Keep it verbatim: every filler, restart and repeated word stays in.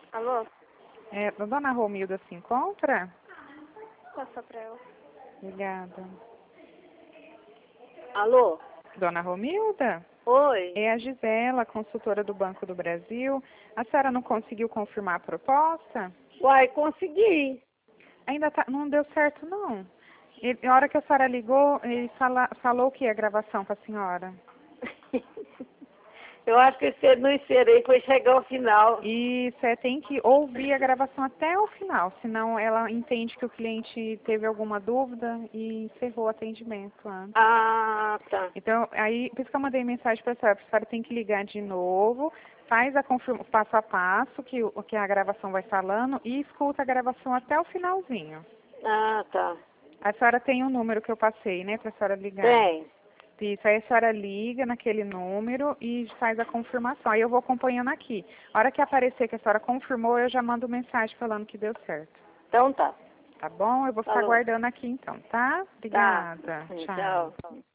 Alô? É, a dona Romilda se encontra? Passa pra ela. Obrigada. Alô? Dona Romilda? Oi? É a Gisela, consultora do Banco do Brasil. A senhora não conseguiu confirmar a proposta? Uai, consegui. Ainda tá, não deu certo, não. Ele, na hora que a senhora ligou, ele fala, falou que ia gravação para a senhora. Eu acho que você não esperei, foi chegar ao final. E você tem que ouvir a gravação até o final, senão ela entende que o cliente teve alguma dúvida e encerrou o atendimento antes. Ah, tá. Então, aí, por isso que eu mandei mensagem para a senhora, a senhora tem que ligar de novo, faz a confirma, passo a passo que, o- que a gravação vai falando e escuta a gravação até o finalzinho. Ah, tá. A senhora tem o número que eu passei, né, para a senhora ligar. Tem. Isso, aí a senhora liga naquele número e faz a confirmação. Aí eu vou acompanhando aqui. A hora que aparecer que a senhora confirmou, eu já mando mensagem falando que deu certo. Então tá. Tá bom? Eu vou ficar Falou. aguardando aqui então, tá? Tá. Obrigada. Tchau. Tchau.